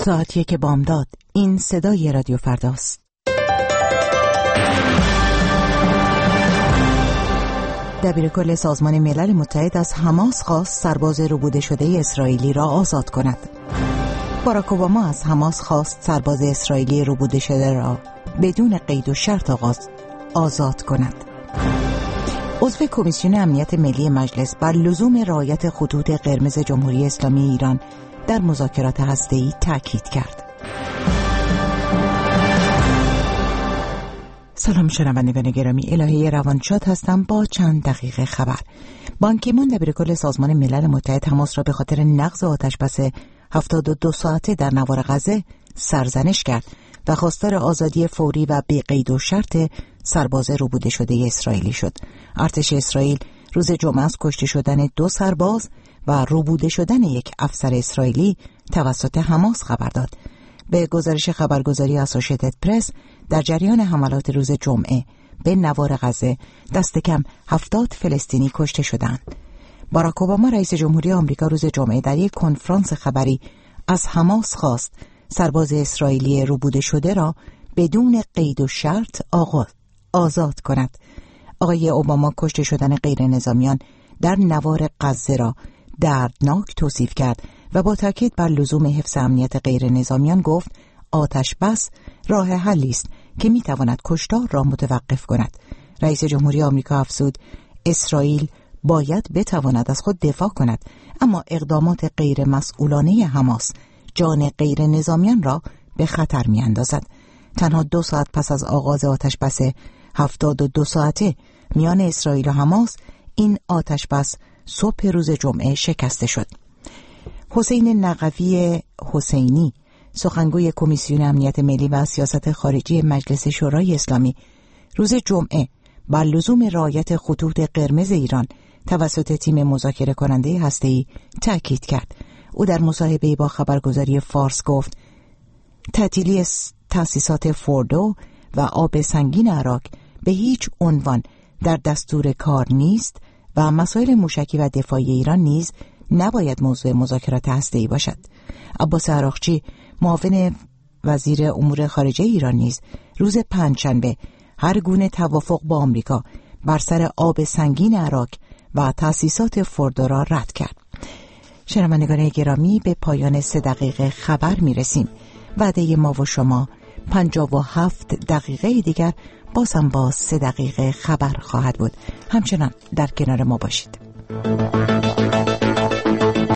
ساعت 1 بامداد. این صدای رادیو فرداست. دبیرکل سازمان ملل متحد از حماس خواست سرباز ربوده شده اسرائیلی را آزاد کند. باراک اوباما از حماس خواست سرباز اسرائیلی ربوده شده را بدون قید و شرط آزاد کند. عضو کمیسیون امنیت ملی مجلس بر لزوم رعایت خطوط قرمز جمهوری اسلامی ایران در مذاکرات هسته‌ای تاکید کرد. سلام شنوندگان گرامی، الهه روانشاد هستم با چند دقیقه خبر. بان کی مون دبیرکل سازمان ملل متحد حماس را به خاطر نقض آتشبس 72 ساعته در نوار غزه سرزنش کرد و خواستار آزادی فوری و بی قید و شرط سرباز ربوده شده اسرائیلی شد. ارتش اسرائیل روز جمعه از کشته شدن 2 سرباز و ربوده شدن 1 افسر اسرائیلی توسط حماس خبر داد. به گزارش خبرگزاری اسوشیتد پرس، در جریان حملات روز جمعه به نوار غزه دست کم 70 فلسطینی کشته شدند. باراک اوباما رئیس جمهوری آمریکا روز جمعه در یک کنفرانس خبری از حماس خواست سرباز اسرائیلی ربوده شده را بدون قید و شرط آزاد کند. آقای اوباما کشته شدن غیر نظامیان در نوار غزه را دردناک توصیف کرد و با تاکید بر لزوم حفظ امنیت غیر نظامیان گفت آتش بس راه حلی است که میتواند کشتار را متوقف کند. رئیس جمهوری آمریکا افزود اسرائیل باید بتواند از خود دفاع کند، اما اقدامات غیر مسئولانه حماس جان غیر نظامیان را به خطر میاندازد. تنها 2 ساعت پس از آغاز آتش بس 72 ساعته میان اسرائیل و حماس، این آتش بس صبح روز جمعه شکسته شد. حسین نقوی حسینی، سخنگوی کمیسیون امنیت ملی و سیاست خارجی مجلس شورای اسلامی، روز جمعه بر لزوم رعایت خطوط قرمز ایران توسط تیم مذاکره کننده هسته‌ای تاکید کرد. او در مصاحبه‌ای با خبرگزاری فارس گفت تعطیلی تأسیسات فوردو و آب سنگین عراق به هیچ عنوان در دستور کار نیست و مسائل موشکی و دفاعی ایران نیز نباید موضوع مذاکرات هسته‌ای باشد. عباس عراقچی، معاون وزیر امور خارجه ایران، نیز روز پنجشنبه هر گونه توافق با آمریکا بر سر آب سنگین عراق و تأسیسات فوردو را رد کرد. شنوندگان گرامی، به پایان 3 دقیقه خبر میرسیم. وعده ما و شما 57 دقیقه دیگر بازم با 3 دقیقه خبر خواهد بود. همچنان در کنار ما باشید.